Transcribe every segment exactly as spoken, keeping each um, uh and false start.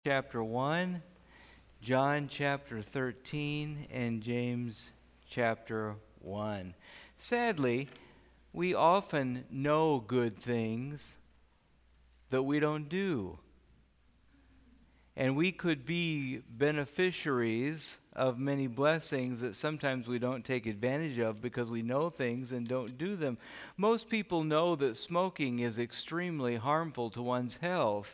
chapter one, John chapter thirteen, and James chapter one. Sadly, we often know good things that we don't do. And we could be beneficiaries of many blessings that sometimes we don't take advantage of because we know things and don't do them. Most people know that smoking is extremely harmful to one's health.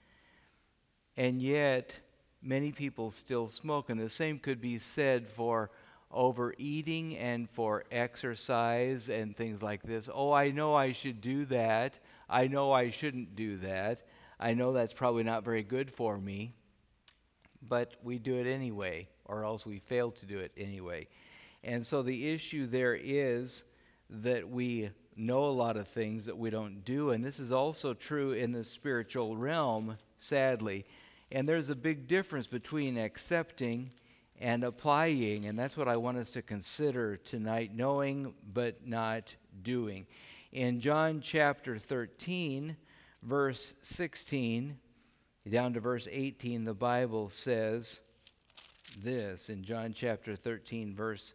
And yet, many people still smoke. And the same could be said for overeating and for exercise and things like this. Oh, I know I should do that. I know I shouldn't do that. I know that's probably not very good for me. But we do it anyway, or else we fail to do it anyway. And so the issue there is that we know a lot of things that we don't do. And this is also true in the spiritual realm, sadly. And there's a big difference between accepting and applying, and that's what I want us to consider tonight, knowing but not doing. In John chapter thirteen, verse sixteen, down to verse eighteen, the Bible says this, in John chapter thirteen, verse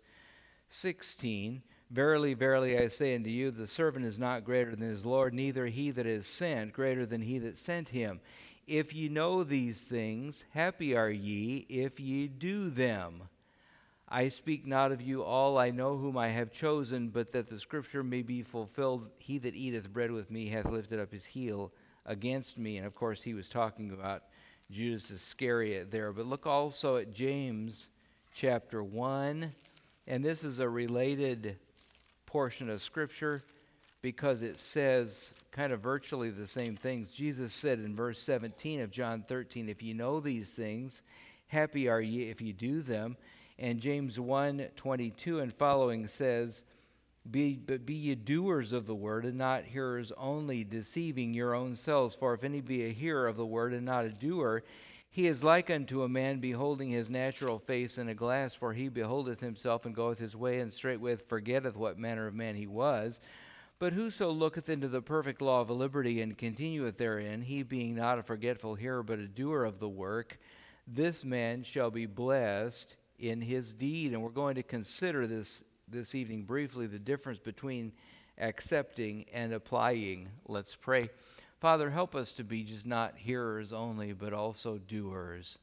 sixteen, "Verily, verily, I say unto you, the servant is not greater than his Lord, neither he that is sent greater than he that sent him. If ye know these things, happy are ye if ye do them. I speak not of you all, I know whom I have chosen, but that the scripture may be fulfilled, he that eateth bread with me hath lifted up his heel against me." And of course he was talking about Judas Iscariot there. But look also at James chapter one, and this is a related portion of scripture because it says kind of virtually the same things. Jesus said in verse seventeen of John thirteen, "If ye know these things, happy are ye if ye do them." And James one twenty-two and following says, Be, but be ye doers of the word, and not hearers only, deceiving your own selves. For if any be a hearer of the word, and not a doer, he is like unto a man beholding his natural face in a glass. For he beholdeth himself, and goeth his way, and straightway forgetteth what manner of man he was. But whoso looketh into the perfect law of liberty, and continueth therein, he being not a forgetful hearer, but a doer of the work, this man shall be blessed in his deed. And we're going to consider this this evening briefly, the difference between accepting and applying. Let's pray. Father, help us to be just not hearers only, but also doers.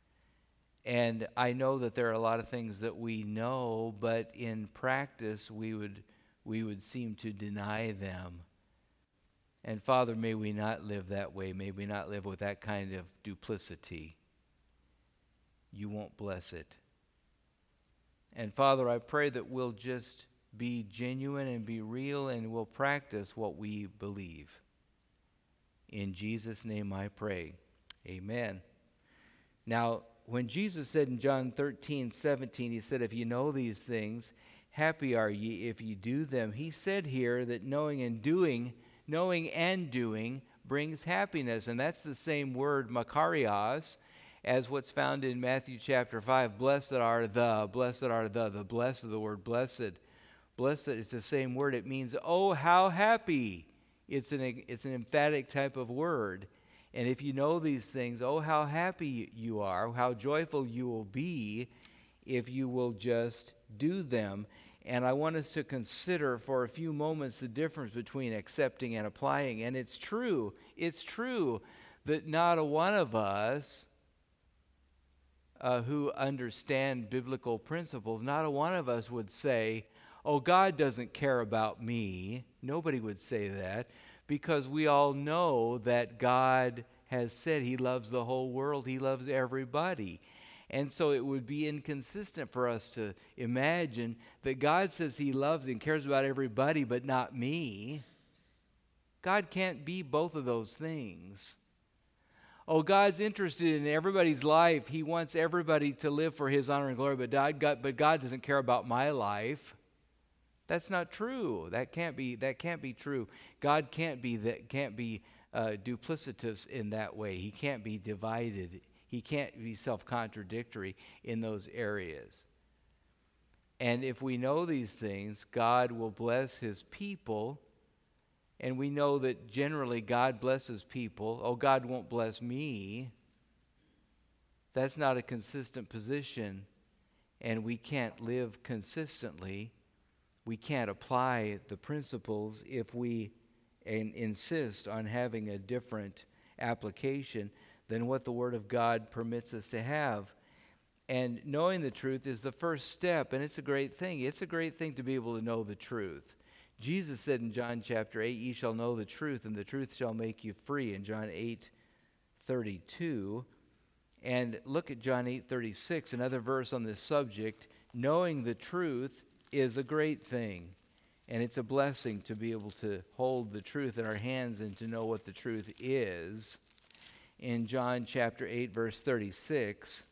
And I know that there are a lot of things that we know, but in practice we would we would seem to deny them. And Father, may we not live that way. May we not live with that kind of duplicity. You won't bless it. And Father, I pray that we'll just be genuine and be real, and we'll practice what we believe. In Jesus' name I pray. Amen. Now, when Jesus said in John thirteen seventeen, he said, "If you know these things, happy are ye if ye do them." He said here that knowing and doing, knowing and doing brings happiness. And that's the same word, makarios, as what's found in Matthew chapter five. Blessed are the, blessed are the, the blessed, the word blessed. Blessed is the same word. It means, oh, how happy. It's an, it's an emphatic type of word. And if you know these things, oh, how happy you are, how joyful you will be if you will just do them. And I want us to consider for a few moments the difference between accepting and applying. And it's true, it's true that not a one of us Uh, who understand biblical principles, not a one of us would say, oh, God doesn't care about me. Nobody would say that, because we all know that God has said he loves the whole world. He loves everybody. And so it would be inconsistent for us to imagine that God says he loves and cares about everybody, but not me. God can't be both of those things. Oh, God's interested in everybody's life. He wants everybody to live for his honor and glory, but God, but God doesn't care about my life. That's not true. That can't be. That can't be true. God can't be that. Can't be uh, duplicitous in that way. He can't be divided. He can't be self-contradictory in those areas. And if we know these things, God will bless his people. And we know that generally God blesses people. Oh, God won't bless me. That's not a consistent position, and we can't live consistently. We can't apply the principles if we in, insist on having a different application than what the Word of God permits us to have. And knowing the truth is the first step, and it's a great thing. It's a great thing to be able to know the truth. Jesus said in John chapter eight, "Ye shall know the truth, and the truth shall make you free," in John eight thirty-two. And look at John eight thirty-six, another verse on this subject. Knowing the truth is a great thing, and it's a blessing to be able to hold the truth in our hands and to know what the truth is. In John chapter eight, verse thirty-six,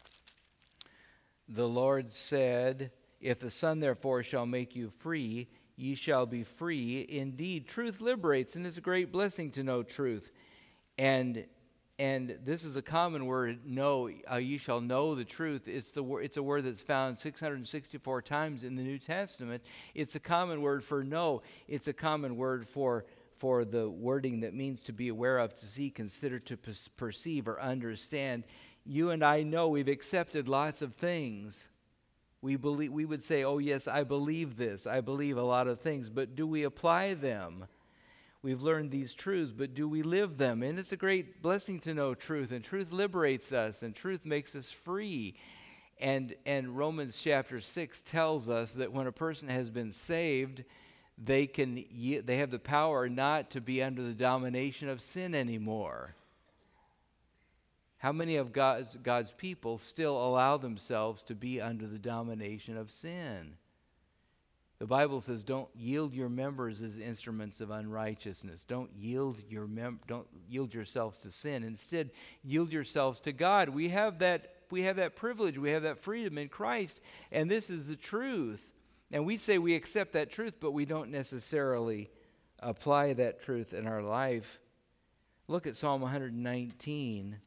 the Lord said, "If the Son therefore shall make you free, ye shall be free indeed." Truth liberates, and it's a great blessing to know truth. And and this is a common word, know, uh, ye shall know the truth. It's the wor- it's a word that's found six hundred sixty-four times in the New Testament. It's a common word for know. It's a common word for for the wording that means to be aware of, to see, consider, to per- perceive, or understand. You and I know we've accepted lots of things. We believe, we would say, "Oh yes, I believe this. I believe a lot of things," but do we apply them? We've learned these truths, but do we live them? And it's a great blessing to know truth, and truth liberates us, and truth makes us free. And and Romans chapter six tells us that when a person has been saved, they can ye- they have the power not to be under the domination of sin anymore. How many of God's, God's people still allow themselves to be under the domination of sin? The Bible says, "Don't yield your members as instruments of unrighteousness." Don't yield your mem- don't yield yourselves to sin. Instead, yield yourselves to God. We have that we have that privilege. We have that freedom in Christ, and this is the truth. And we say we accept that truth, but we don't necessarily apply that truth in our life. Look at Psalm one nineteen.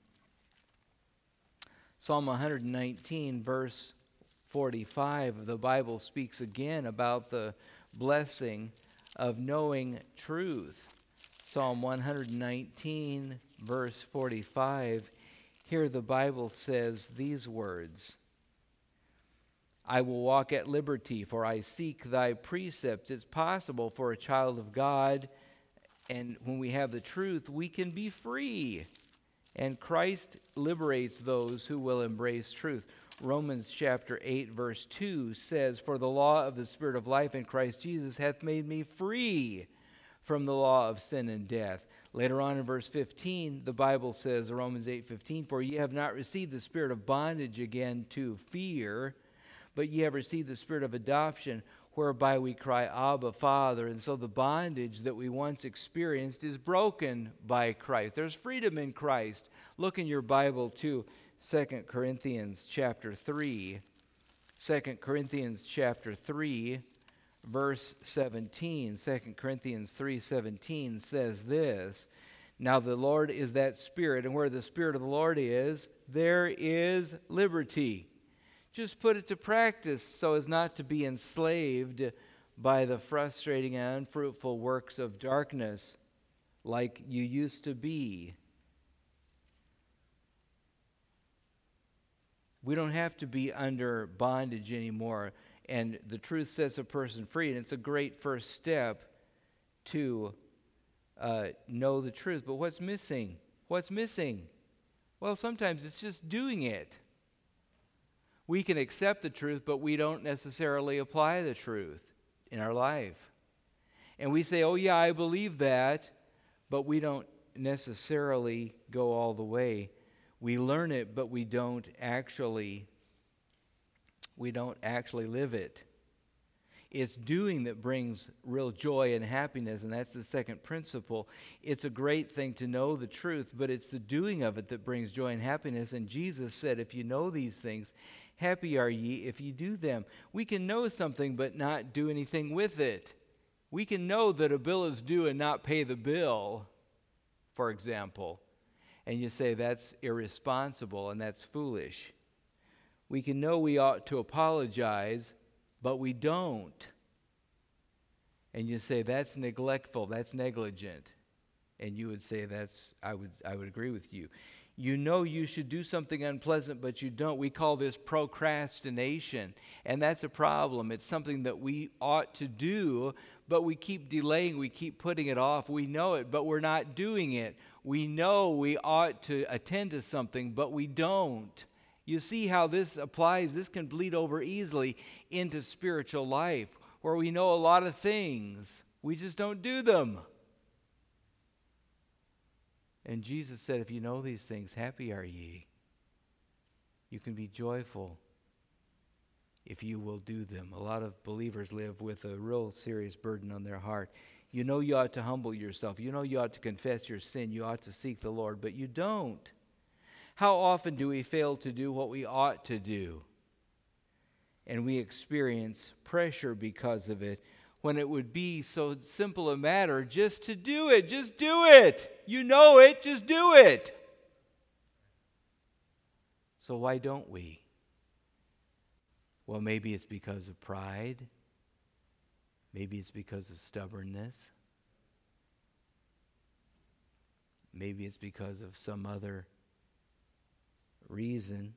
Psalm one nineteen, verse forty-five, the Bible speaks again about the blessing of knowing truth. Psalm one nineteen, verse forty-five, here the Bible says these words, "I will walk at liberty, for I seek thy precepts." It's possible for a child of God, and when we have the truth, we can be free. And Christ liberates those who will embrace truth. Romans chapter eight, verse two says, "For the law of the Spirit of life in Christ Jesus hath made me free from the law of sin and death." Later on in verse fifteen, the Bible says, Romans eight fifteen, "For ye have not received the spirit of bondage again to fear, but ye have received the spirit of adoption, whereby we cry, Abba, Father." And so the bondage that we once experienced is broken by Christ. There's freedom in Christ. Look in your Bible to Second Corinthians chapter three. Second Corinthians chapter three, verse seventeen. Second Corinthians three seventeen says this, "Now the Lord is that Spirit, and where the Spirit of the Lord is, there is liberty." Just put it to practice so as not to be enslaved by the frustrating and unfruitful works of darkness like you used to be. We don't have to be under bondage anymore, and the truth sets a person free, and it's a great first step to uh, know the truth. But what's missing? What's missing? Well, sometimes it's just doing it. We can accept the truth, but we don't necessarily apply the truth in our life. And we say, "Oh yeah, I believe that," but we don't necessarily go all the way. We learn it, but we don't actually we don't actually live it. It's doing that brings real joy and happiness, and that's the second principle. It's a great thing to know the truth, but it's the doing of it that brings joy and happiness. And Jesus said, "If you know these things, happy are ye if you do them." We can know something but not do anything with it. We can know that a bill is due and not pay the bill, for example. And you say that's irresponsible and that's foolish. We can know we ought to apologize, but we don't. And you say that's neglectful, that's negligent. And you would say that's, I would I would agree with you. You know you should do something unpleasant, but you don't. We call this procrastination, and that's a problem. It's something that we ought to do, but we keep delaying, we keep putting it off. We know it, but we're not doing it. We know we ought to attend to something, but we don't. You see how this applies? This can bleed over easily into spiritual life, where we know a lot of things, we just don't do them. And Jesus said, if you know these things, happy are ye. You can be joyful if you will do them. A lot of believers live with a real serious burden on their heart. You know you ought to humble yourself. You know you ought to confess your sin. You ought to seek the Lord, but you don't. How often do we fail to do what we ought to do? And we experience pressure because of it, when it would be so simple a matter just to do it. Just do it. You know it, just do it. So why don't we? Well, maybe it's because of pride. Maybe it's because of stubbornness. Maybe it's because of some other reason.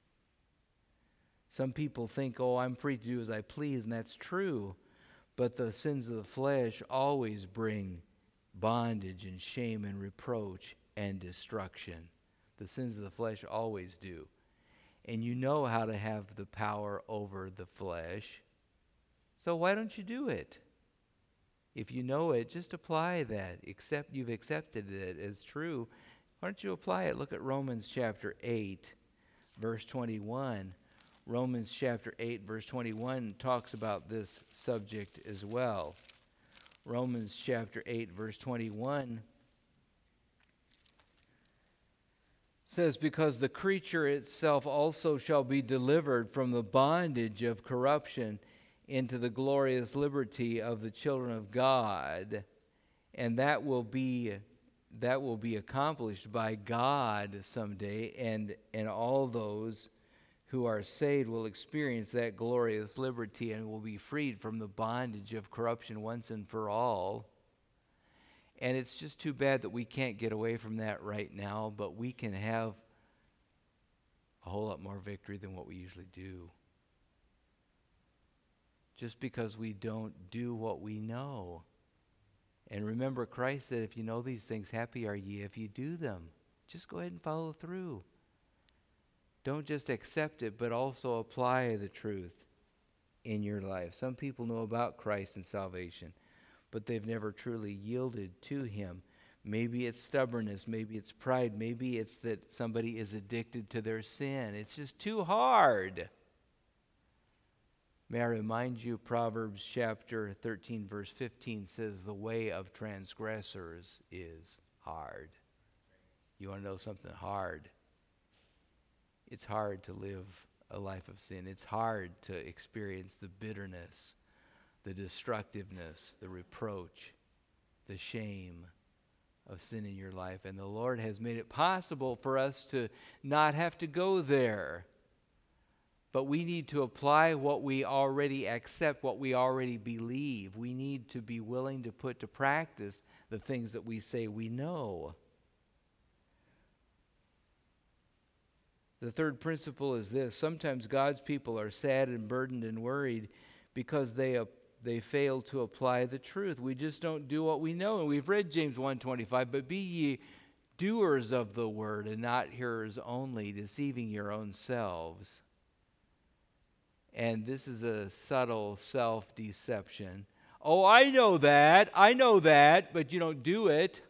Some people think, oh, I'm free to do as I please, and that's true. But the sins of the flesh always bring bondage and shame and reproach and destruction. The sins of the flesh always do. And you know how to have the power over the flesh. So why don't you do it? If you know it, just apply that. Accept, you've accepted it as true. Why don't you apply it? Look at Romans chapter eight, verse twenty-one. Romans chapter eight, verse twenty-one talks about this subject as well. Romans chapter eight, verse twenty-one says, because the creature itself also shall be delivered from the bondage of corruption into the glorious liberty of the children of God. And that will be that will be accomplished by God someday, and, and all those who are saved will experience that glorious liberty and will be freed from the bondage of corruption once and for all. And it's just too bad that we can't get away from that right now, but we can have a whole lot more victory than what we usually do. Just because we don't do what we know. And remember, Christ said, if you know these things, happy are ye if you do them. Just go ahead and follow through. Don't just accept it, but also apply the truth in your life. Some people know about Christ and salvation, but they've never truly yielded to Him. Maybe it's stubbornness, maybe it's pride, maybe it's that somebody is addicted to their sin. It's just too hard. May I remind you, Proverbs chapter thirteen, verse fifteen says, the way of transgressors is hard. You want to know something hard? It's hard to live a life of sin. It's hard to experience the bitterness, the destructiveness, the reproach, the shame of sin in your life. And the Lord has made it possible for us to not have to go there. But we need to apply what we already accept, what we already believe. We need to be willing to put to practice the things that we say we know. The third principle is this. Sometimes God's people are sad and burdened and worried because they uh, they fail to apply the truth. We just don't do what we know. And we've read James one twenty-five, but be ye doers of the word and not hearers only, deceiving your own selves. And this is a subtle self-deception. Oh, I know that. I know that, but you don't do it.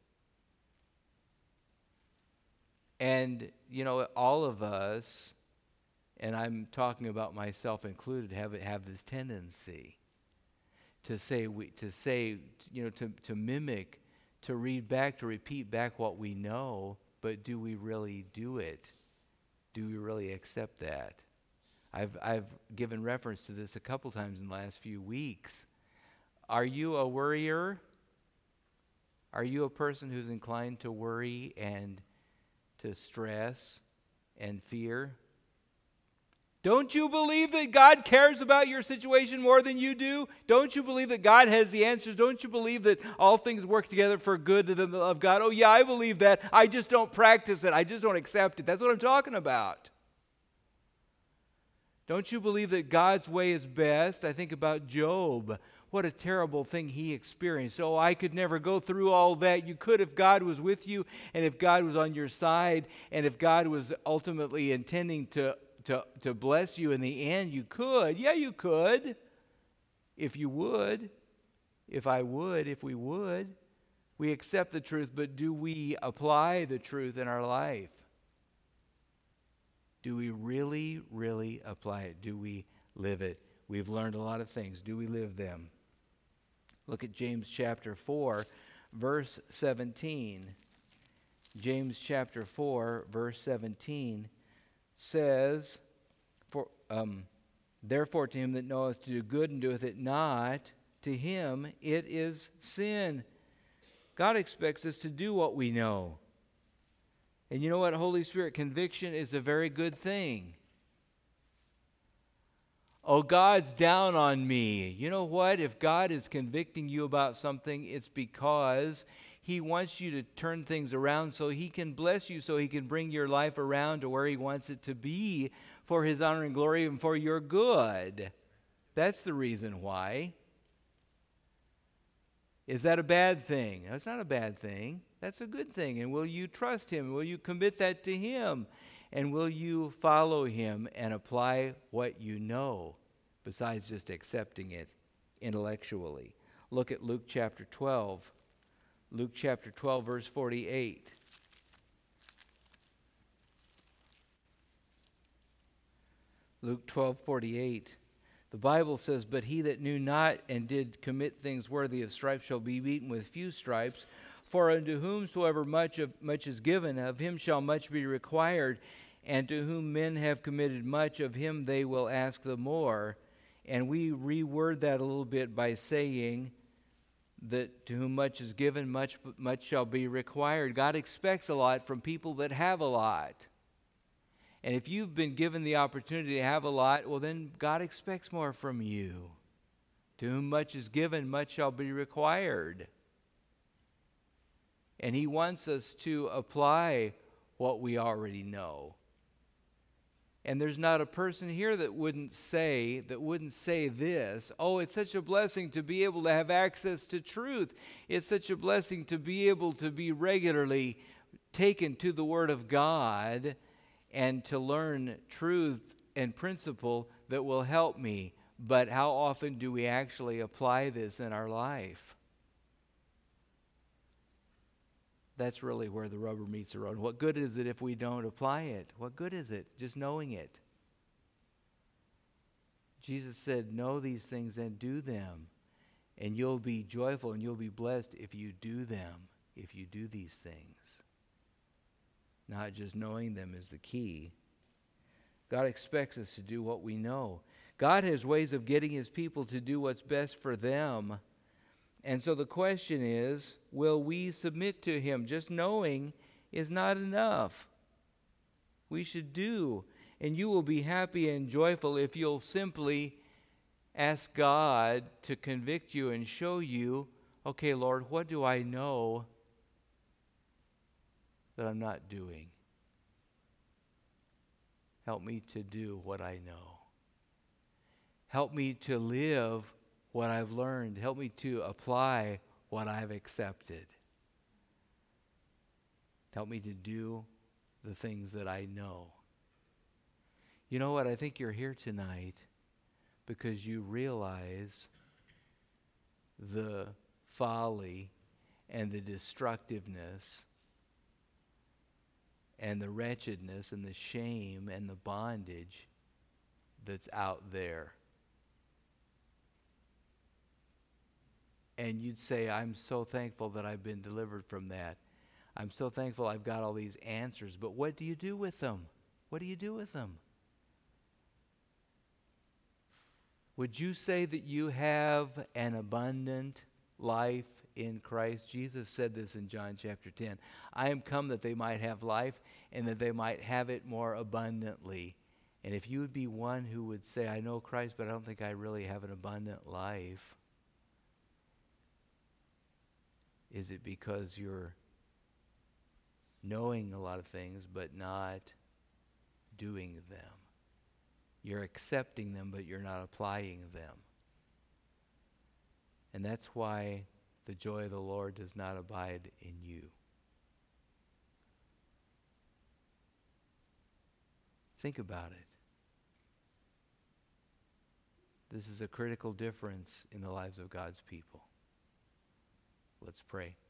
And, you know, all of us, and I'm talking about myself included, have have this tendency to say, we, to say, you know, to, to mimic, to read back, to repeat back what we know, but do we really do it? Do we really accept that? I've I've given reference to this a couple times in the last few weeks. Are you a worrier? Are you a person who's inclined to worry and to stress and fear? Don't you believe that God cares about your situation more than you do? Don't you believe that God has the answers? Don't you believe that all things work together for good to them that love God? Oh yeah, I believe that. I just don't practice it. I just don't accept it. That's what I'm talking about. Don't you believe that God's way is best? I think about Job. What a terrible thing he experienced. Oh, I could never go through all that. You could if God was with you and if God was on your side and if God was ultimately intending to To, to bless you in the end. You could. Yeah, you could. If you would. If I would. If we would. We accept the truth, but do we apply the truth in our life? Do we really, really apply it? Do we live it? We've learned a lot of things. Do we live them? Look at James chapter four, verse seventeen. James chapter four, verse seventeen. Says, for um, therefore to him that knoweth to do good and doeth it not, to him it is sin. God expects us to do what we know. And you know what? Holy Spirit conviction is a very good thing. Oh, God's down on me. You know what? If God is convicting you about something, it's because He wants you to turn things around so He can bless you, so He can bring your life around to where He wants it to be for His honor and glory and for your good. That's the reason why. Is that a bad thing? That's not a bad thing. That's a good thing. And will you trust Him? Will you commit that to Him? And will you follow Him and apply what you know besides just accepting it intellectually? Look at Luke chapter twelve. Luke chapter twelve, verse forty-eight. Luke twelve, forty-eight. The Bible says, "But he that knew not and did commit things worthy of stripes shall be beaten with few stripes. For unto whomsoever much of much is given, of him shall much be required. And to whom men have committed much, of him they will ask the more." And we reword that a little bit by saying that to whom much is given, much much shall be required. God expects a lot from people that have a lot. And if you've been given the opportunity to have a lot, well then God expects more from you. To whom much is given, much shall be required. And He wants us to apply what we already know. And there's not a person here that wouldn't say, that wouldn't say this, oh, it's such a blessing to be able to have access to truth. It's such a blessing to be able to be regularly taken to the Word of God and to learn truth and principle that will help me. But how often do we actually apply this in our life? That's really where the rubber meets the road. What good is it if we don't apply it? What good is it just knowing it? Jesus said, know these things and do them. And you'll be joyful and you'll be blessed if you do them, if you do these things. Not just knowing them is the key. God expects us to do what we know. God has ways of getting His people to do what's best for them. And so the question is, will we submit to Him? Just knowing is not enough. We should do. And you will be happy and joyful if you'll simply ask God to convict you and show you, okay, Lord, what do I know that I'm not doing? Help me to do what I know. Help me to live what I've learned. Help me to apply what I've accepted. Help me to do the things that I know. You know what? I think you're here tonight because you realize the folly and the destructiveness and the wretchedness and the shame and the bondage that's out there. And you'd say, I'm so thankful that I've been delivered from that. I'm so thankful I've got all these answers. But what do you do with them? What do you do with them? Would you say that you have an abundant life in Christ? Jesus said this in John chapter ten. I am come that they might have life and that they might have it more abundantly. And if you would be one who would say, I know Christ, but I don't think I really have an abundant life, is it because you're knowing a lot of things but not doing them? You're accepting them, but you're not applying them. And that's why the joy of the Lord does not abide in you. Think about it. This is a critical difference in the lives of God's people. Let's pray.